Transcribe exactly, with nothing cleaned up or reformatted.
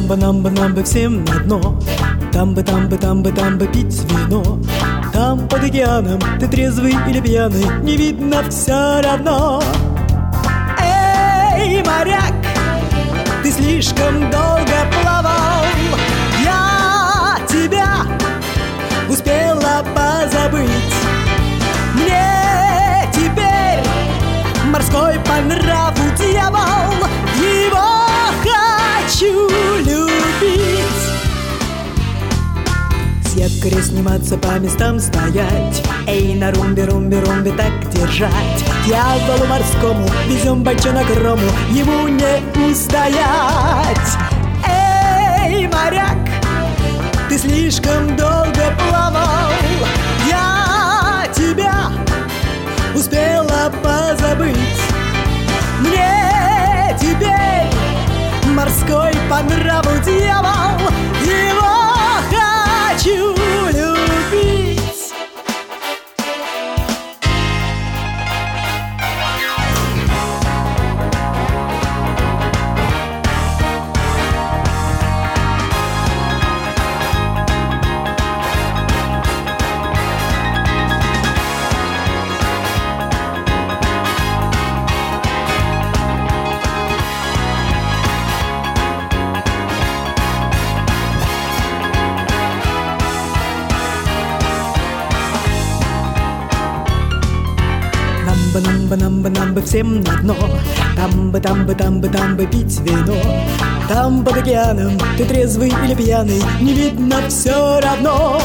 Нам бы, нам бы, нам бы всем на дно. Там бы, там бы, там бы, там бы пить вино. Там под океаном ты трезвый или пьяный, не видно все равно. Эй, моряк, ты слишком долго плавал. Я тебя успела позабыть. Мне теперь морской по нраву дьявол. Его хочу любить. С якоря сниматься, по местам стоять. Эй, на румбе, румбе, румбе так держать. Дьяволу морскому везем бочонок рому, ему не устоять. Эй, моряк, ты слишком долго плавал. Я тебя успела позабыть. Мне теперь морской по нраву дьявол. Его хочу любить. Нам бы, нам бы, нам бы всем на дно. Там бы, там бы, там бы, там бы пить вино. Там под океаном ты трезвый или пьяный, не видно все равно.